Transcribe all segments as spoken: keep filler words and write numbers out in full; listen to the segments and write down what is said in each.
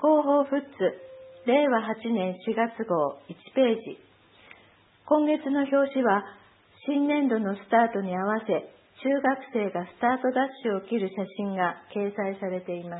広報フッツれいわはちねんしがつごういちページ。今月の表紙は新年度のスタートに合わせ中学生がスタートダッシュを切る写真が掲載されています。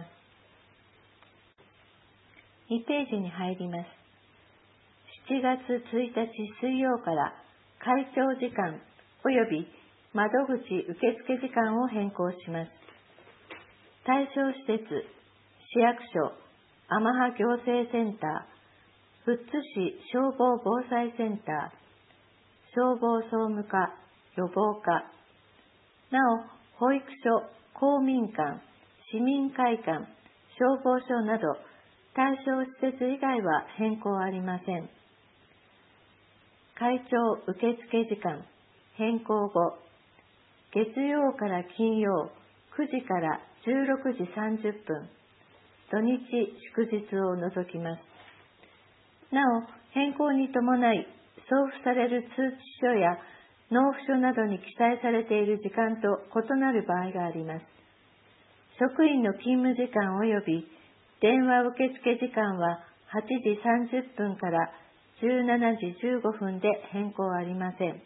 にページに入ります。しちがつついたち水曜から会長時間及び窓口受付時間を変更します。対象施設、市役所、天羽行政センター、富津市消防防災センター、消防総務課、予防課、なお、保育所、公民館、市民会館、消防署など、対象施設以外は変更ありません。会長受付時間、変更後、月曜から金曜、くじからじゅうろくじさんじゅっぷん、土日祝日を除きます。なお、変更に伴い、送付される通知書や納付書などに記載されている時間と異なる場合があります。職員の勤務時間及び電話受付時間ははちじさんじゅっぷんからじゅうしちじじゅうごふんで変更ありません。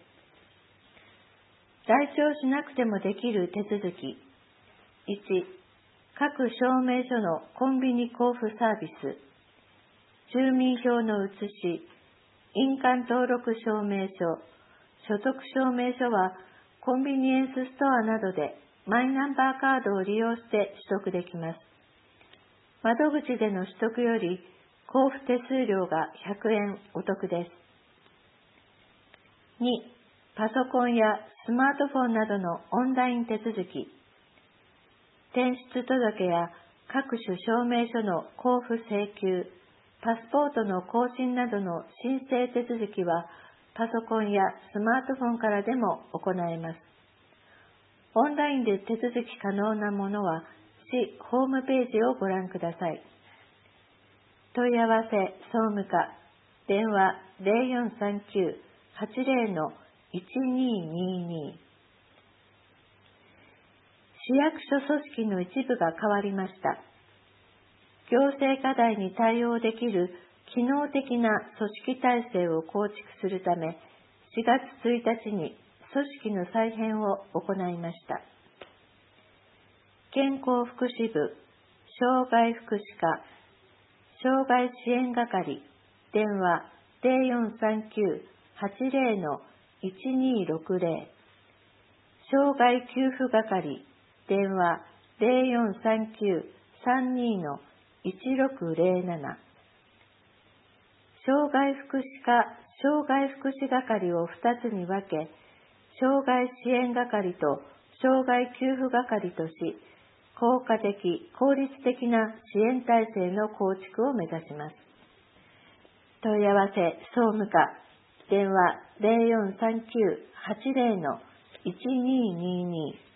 来庁しなくてもできる手続き。いち、各証明書のコンビニ交付サービス。住民票の写し、印鑑登録証明書、所得証明書はコンビニエンスストアなどでマイナンバーカードを利用して取得できます。窓口での取得より交付手数料がひゃくえんお得です。に、パソコンやスマートフォンなどのオンライン手続き。転出届や各種証明書の交付請求、パスポートの更新などの申請手続きはパソコンやスマートフォンからでも行えます。オンラインで手続き可能なものは市ホームページをご覧ください。問い合わせ総務課電話 ゼロよんさんきゅう はちゼロ のいちにーにーにー。市役所組織の一部が変わりました。行政課題に対応できる機能的な組織体制を構築するため、しがつついたちに組織の再編を行いました。健康福祉部、障害福祉課、障害支援係、電話 ゼロよんさんきゅう はちゼロ のいちにーろくゼロ、障害給付係、電話 ゼロよんさんきゅう さんにー のいちろくゼロなな、障害福祉課、障害福祉係をふたつに分け、障害支援係と障害給付係とし、効果的、効率的な支援体制の構築を目指します。問い合わせ総務課電話 ゼロよんさんきゅう はちゼロ のいちにーにーにー。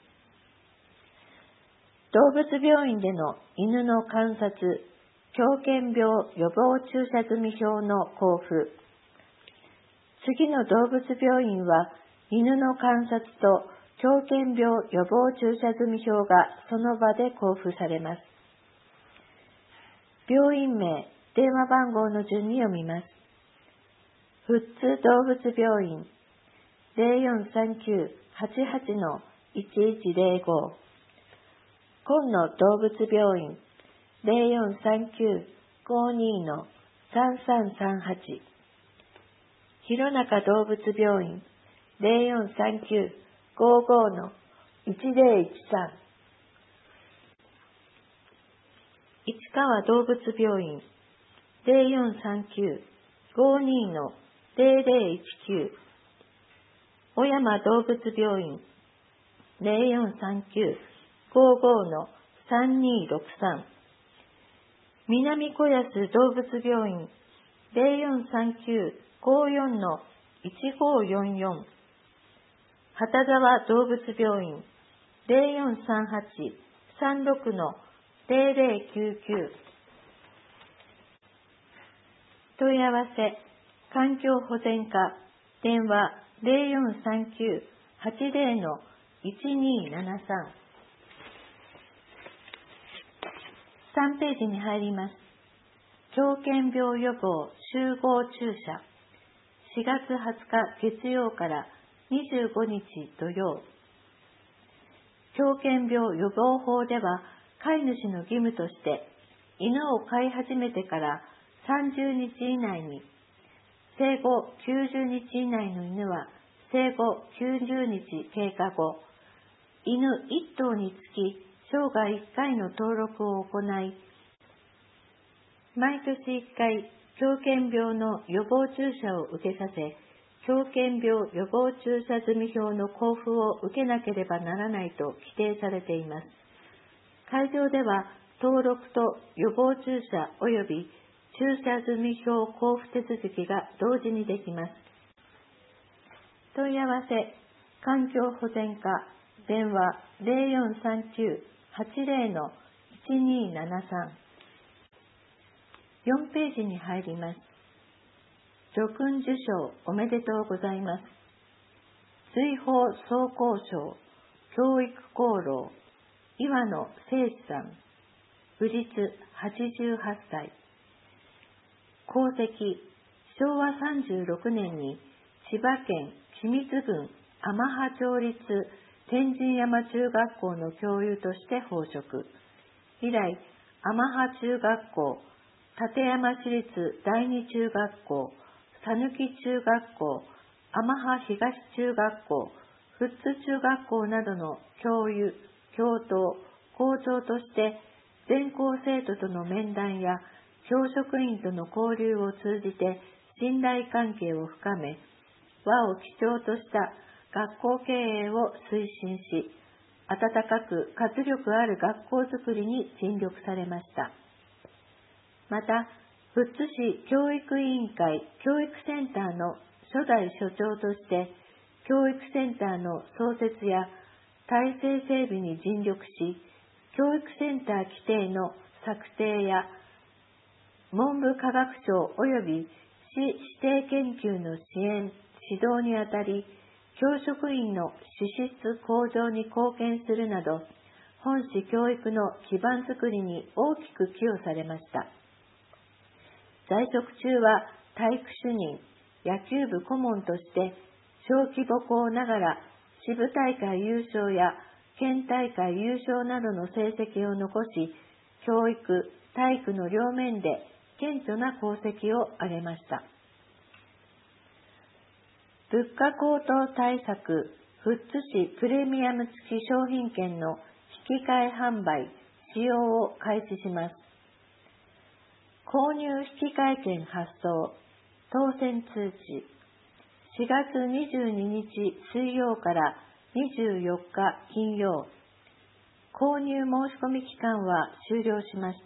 動物病院での犬の観察、狂犬病予防注射済証の交付。次の動物病院は犬の観察と狂犬病予防注射済証がその場で交付されます。病院名、電話番号の順に読みます。富津動物病院 ゼロよんさんきゅう はちはち のいちいちゼロご、今野動物病院 ゼロよんさんきゅう ごにのさんさんさんはち、弘中動物病院 ゼロよんさんきゅう ごごのいちゼロいちさん、市川動物病院 ゼロよんさんきゅう ごにのゼロゼロいちきゅう、小山動物病院 ゼロよんさんきゅう ごごのさんにろくさん、南小安動物病院 ゼロよんさんきゅう ごよんのいちごよんよん、畑沢動物病院 ゼロよんさんはち さんろくのゼロゼロきゅうきゅう。問い合わせ環境保全課電話 ゼロよんさんきゅう はちゼロのいちにーななさん。さんページに入ります。 狂犬病予防集合注射しがつはつか月曜からにじゅうごにち土曜。狂犬病予防法では、飼い主の義務として、犬を飼い始めてからさんじゅうにち以内に、生後きゅうじゅうにち以内の犬は生後きゅうじゅうにち経過後、犬いっとうにつき生涯いっかいの登録を行い、毎年いっかい狂犬病の予防注射を受けさせ、狂犬病予防注射済票の交付を受けなければならないと規定されています。会場では登録と予防注射及び注射済票交付手続きが同時にできます。問い合わせ、環境保全課、電話 ゼロよんさんきゅう はちゼロ いちにーななさん。よんページに入ります。叙勲受賞おめでとうございます。瑞宝総工賞教育功労岩野誠司さん、武律はちじゅうはっさい。功績、しょうわさんじゅうろくねんに千葉県君津郡天羽町立天神山中学校の教諭として奉職。以来、天羽中学校、館山市立第二中学校、佐貫中学校、天羽東中学校、富津中学校などの教諭、教頭、校長として全校生徒との面談や教職員との交流を通じて信頼関係を深め、和を基調とした学校経営を推進し、温かく活力ある学校づくりに尽力されました。また、富津市教育委員会教育センターの初代所長として、教育センターの創設や体制整備に尽力し、教育センター規定の策定や文部科学省及び市指定研究の支援・指導にあたり、教職員の資質向上に貢献するなど、本市教育の基盤づくりに大きく寄与されました。在職中は体育主任、野球部顧問として小規模校ながら支部大会優勝や県大会優勝などの成績を残し、教育・体育の両面で顕著な功績を挙げました。物価高騰対策、富津市プレミアム付き商品券の引き換え販売、使用を開始します。購入引き換え券発送、当選通知、しがつにじゅうににち水曜からにじゅうよっか金曜、購入申し込み期間は終了しました。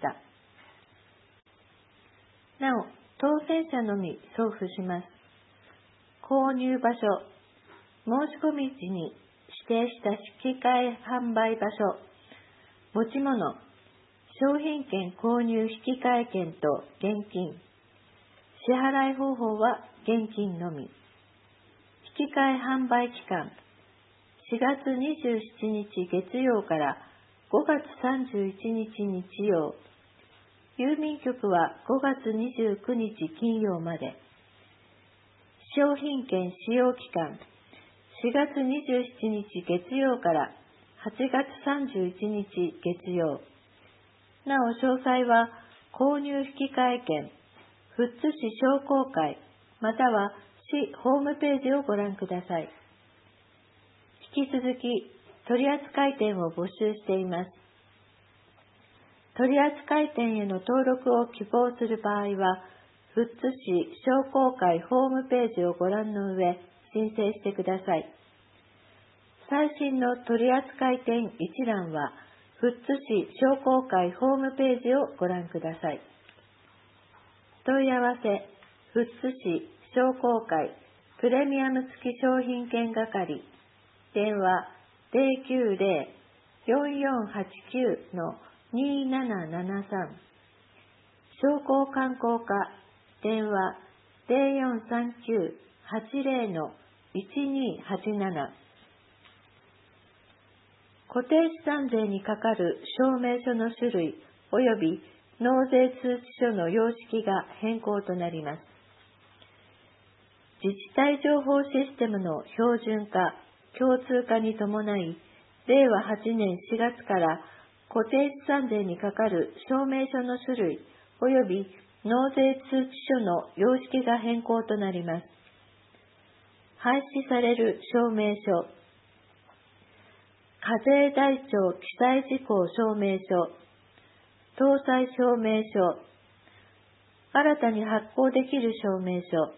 なお、当選者のみ送付します。購入場所、申し込み時に指定した引き換え販売場所、持ち物、商品券購入引き換え券と現金。支払い方法は現金のみ。引き換え販売期間、しがつにじゅうしちにち月曜からごがつさんじゅういちにち日曜。郵便局はごがつにじゅうくにち金曜まで。商品券使用期間、しがつにじゅうしちにち月曜からはちがつさんじゅういちにち月曜。なお詳細は購入引き換え券、富津市商工会または市ホームページをご覧ください。引き続き取扱店を募集しています。取扱店への登録を希望する場合は、富津市商工会ホームページをご覧の上、申請してください。最新の取扱店一覧は、富津市商工会ホームページをご覧ください。問い合わせ、富津市商工会プレミアム付き商品券係、電話 ゼロきゅうゼロ よんよんはちきゅう にーななななさん、商工観光課、電話 ゼロよんさんきゅう はちゼロ いちにーはちなな。固定資産税にかかる証明書の種類及び納税通知書の様式が変更となります。自治体情報システムの標準化、共通化に伴い、れいわはちねんしがつから固定資産税にかかる証明書の種類及び納税通知書の様式が変更となります。廃止される証明書、課税台帳記載事項証明書、搭載証明書、新たに発行できる証明書、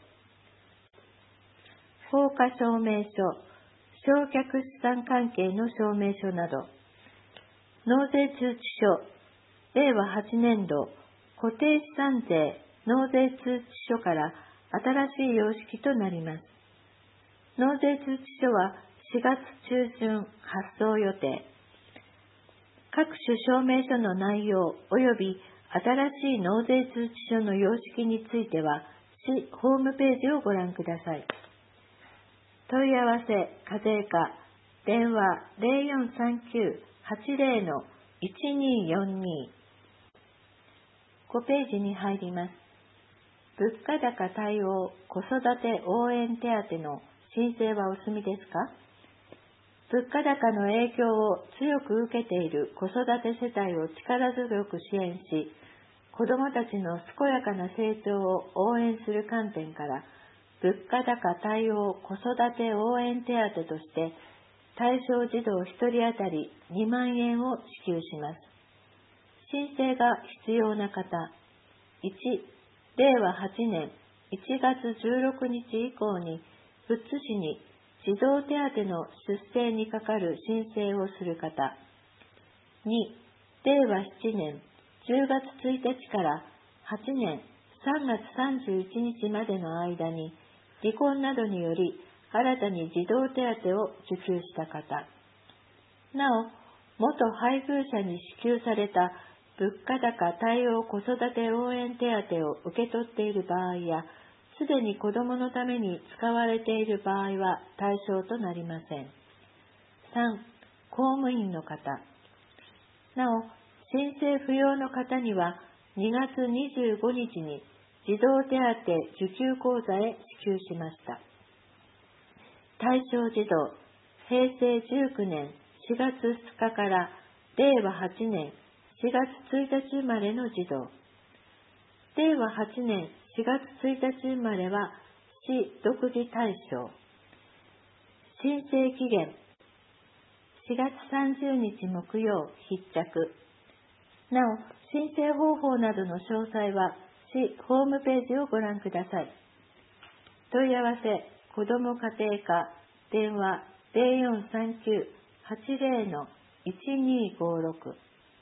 放火証明書、償却資産関係の証明書など、納税通知書、れいわはちねんど固定資産税納税通知書から新しい様式となります。納税通知書はしがつちゅうじゅん発送予定。各種証明書の内容及び新しい納税通知書の様式については、市ホームページをご覧ください。問い合わせ、課税課、電話 ゼロよんさんきゅう はちゼロ のいちにーよんに。ごページに入ります。物価高対応子育て応援手当の申請はお済みですか？物価高の影響を強く受けている子育て世帯を力強く支援し、子どもたちの健やかな成長を応援する観点から、物価高対応子育て応援手当として、対象児童ひとり当たりにまんえんを支給します。申請が必要な方、いち、れいわはちねんいちがつじゅうろくにち以降に富津市に児童手当の出生にかかる申請をする方、に、れいわななねんじゅうがつついたちからはちねんさんがつさんじゅういちにちまでの間に離婚などにより新たに児童手当を受給した方、なお、元配偶者に支給された物価高対応子育て応援手当を受け取っている場合や、すでに子どものために使われている場合は対象となりません。さん、公務員の方。なお、申請不要の方にはにがつにじゅうごにちに児童手当受給口座へ支給しました。対象児童、へいせいじゅうきゅうねんしがつふつかかられいわはちねんしがつついたち生まれの児童。れいわはちねんしがつついたち生まれは市独自対象。申請期限しがつさんじゅうにち木曜必着。なお、申請方法などの詳細は市ホームページをご覧ください。問い合わせ、子ども家庭課、電話ゼロよんさんきゅう はちゼロ のいちにーごろく。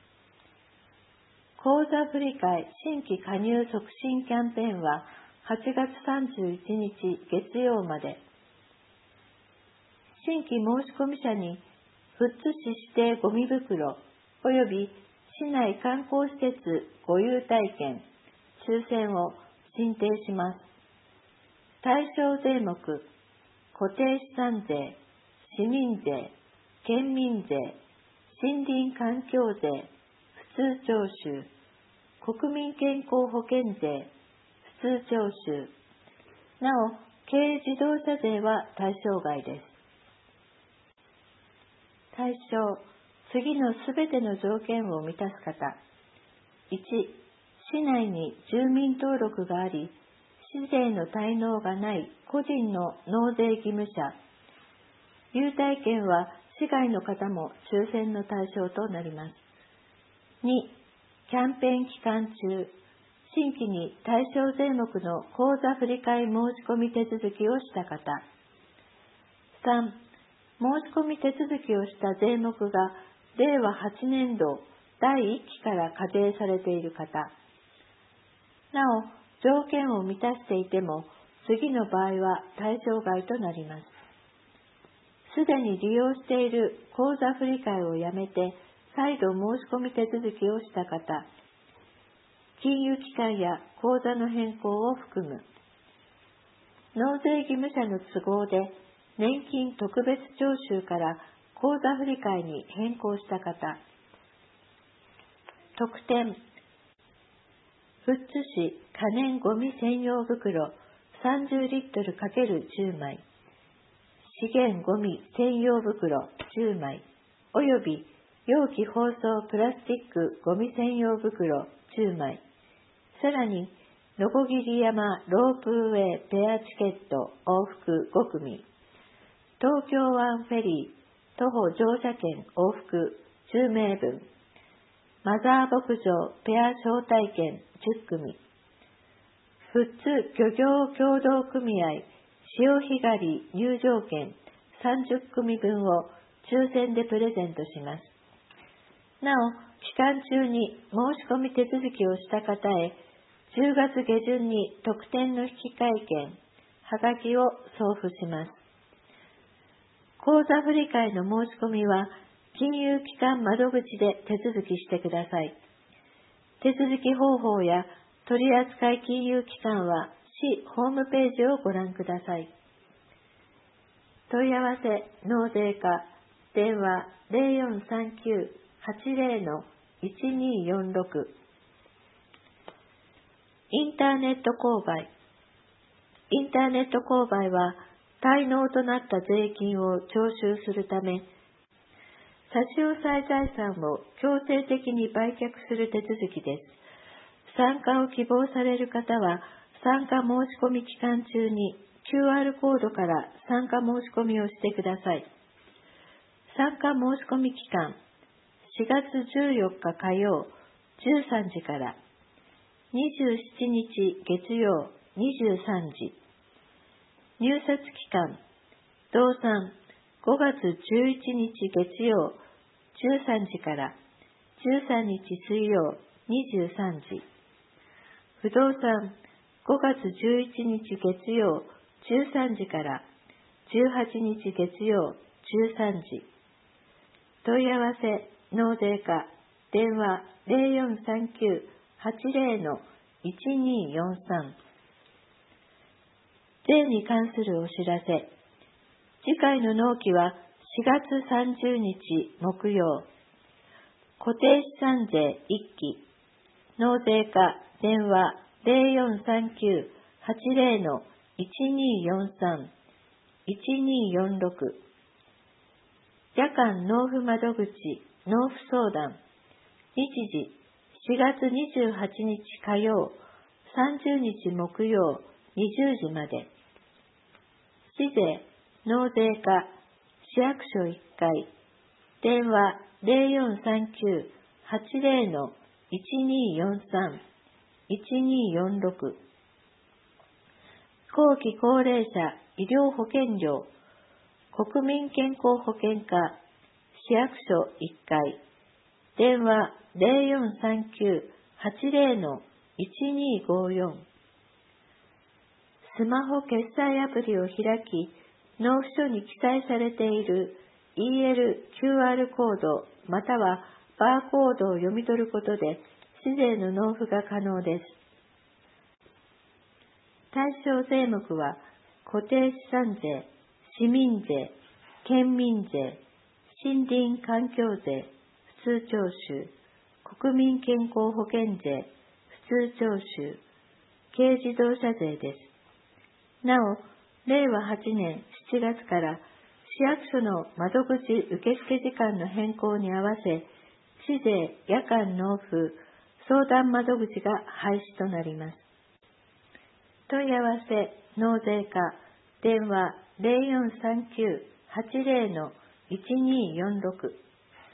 口座振替新規加入促進キャンペーンははちがつさんじゅういちにち月曜まで。新規申込者に富津市指定ゴミ袋及び市内観光施設ご優待券、抽選を申請します。対象税目、固定資産税、市民税、県民税、森林環境税、普通徴収、国民健康保険税、普通徴収。なお、軽自動車税は対象外です。対象、次のすべての条件を満たす方。いち、市内に住民登録があり、市税の滞納がない個人の納税義務者。優待券は市外の方も抽選の対象となります。に、キャンペーン期間中、新規に対象税目の口座振替申込手続きをした方。さん、申込手続きをした税目がれいわはちねんどだいいっきから課税されている方。なお、条件を満たしていても、次の場合は対象外となります。すでに利用している口座振替をやめて、再度申込手続きをした方、金融機関や口座の変更を含む、納税義務者の都合で年金特別徴収から口座振替に変更した方、特典、 富津市可燃ごみ専用袋さんじゅうリットル ×じゅう 枚、資源ごみ専用袋じゅうまい、および容器包装プラスチックごみ専用袋じゅうまい、さらに、のこぎり山ロープウェイペアチケット往復ごくみ、東京湾フェリー徒歩乗車券往復じゅうめいぶん、マザー牧場ペア招待券じゅっくみ、富津漁業協同組合潮干狩り入場券さんじゅっくみぶんを抽選でプレゼントします。なお、期間中に申し込み手続きをした方へ、じゅうがつげじゅんに特典の引換券、はがきを送付します。口座振替の申し込みは、金融機関窓口で手続きしてください。手続き方法や取扱金融機関は市ホームページをご覧ください。問い合わせ納税課電話 ゼロよんさんきゅう はちゼロ いちによんろく、インターネット購買。インターネット購買は滞納となった税金を徴収するため、差し押さえ財産を強制的に売却する手続きです。参加を希望される方は、参加申し込み期間中に キューアール コードから参加申し込みをしてください。参加申し込み期間、しがつじゅうよっか火曜じゅうさんじから、にじゅうしちにち月曜にじゅうさんじ、入札期間、同産ごがつじゅういちにち月曜じゅうさんじからじゅうさんにち水曜にじゅうさんじ、不動産ごがつじゅういちにち月曜じゅうさんじからじゅうはちにち月曜じゅうさんじ、問い合わせ納税課電話 ゼロよんさんきゅう はちゼロ いちによんさん。税に関するお知らせ。次回の納期はしがつさんじゅうにち木曜。固定資産税いっき。納税課電話 ゼロよんさんきゅう はちゼロ いちによんさん いちによんろく。夜間納付窓口納付相談。日時しがつにじゅうはちにち火曜、さんじゅうにち木曜にじゅうじまで。市税納税課市役所いっかい、電話ゼロよんさんきゅう はちゼロ いちによんさん いちによんろく。後期高齢者医療保険料国民健康保険課市役所いっかい、電話ゼロよんさんきゅう はちゼロ いちにごよん。スマホ決済アプリを開き、納付書に記載されている イーエルキューアール コードまたはバーコードを読み取ることで、市税の納付が可能です。対象税目は、固定資産税、市民税、県民税、森林環境税、普通徴収、国民健康保険税、普通徴収、軽自動車税です。なお、れいわはちねんしちがつから市役所の窓口受付時間の変更に合わせ、市税夜間納付相談窓口が廃止となります。問い合わせ納税課電話ゼロよんさんきゅう はちゼロ いちによんろく。